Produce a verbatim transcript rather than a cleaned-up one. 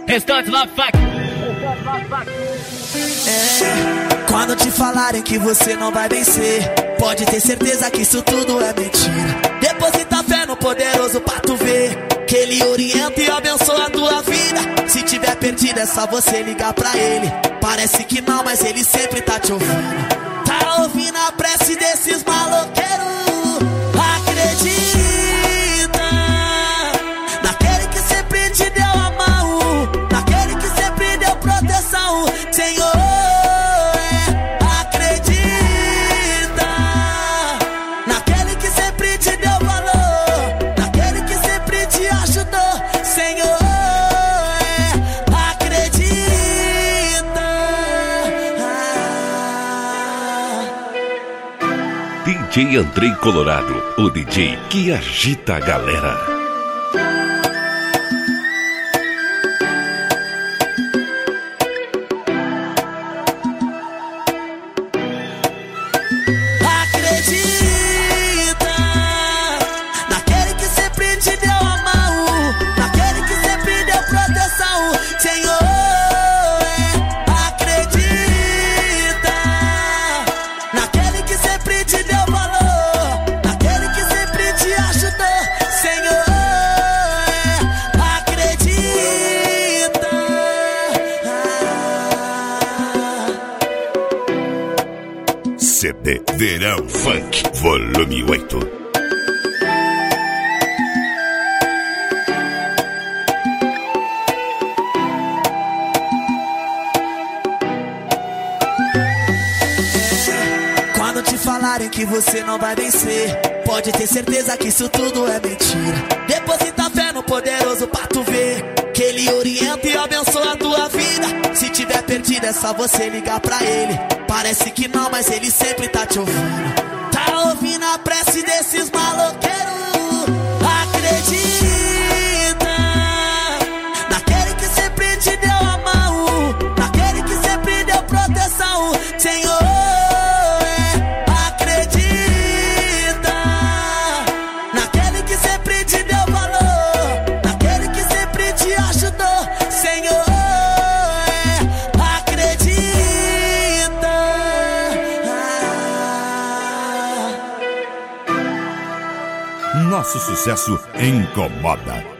Restante Love Fuck. É, quando te falarem que você não vai vencer, pode ter certeza que isso tudo é mentira. Deposita fé no poderoso pra tu ver que ele orienta e abençoa a tua vida. Se tiver perdido é só você ligar pra ele. Parece que não, mas ele sempre tá te ouvindo. Tá ouvindo a prece desses maloqueiros. Acredita naquele que sempre te deu a mão, naquele que sempre deu proteção, Senhor. É, acredita naquele que sempre te deu valor, naquele que sempre te ajudou, Senhor. É, acredita. Ah. D J Andrei Colorado, o D J que agita a galera. Acredita naquele que sempre te deu a mão, naquele que sempre deu proteção, Senhor. É, acredita naquele que sempre te deu valor, naquele que sempre te ajudou, Senhor. É, acredita. Ah. C D Verão Funk, volume oito. Quando te falarem que você não vai vencer, pode ter certeza que isso tudo é mentira. Deposita fé no poderoso pra tu ver que ele orienta e abençoa a tua vida. Se tiver perdido é só você ligar pra ele. Parece que não, mas ele sempre tá te ouvindo. Tá ouvindo a prece desses maloqueiros. Acredita naquele que sempre te deu a mão, naquele que sempre deu proteção, Senhor. Nosso sucesso incomoda.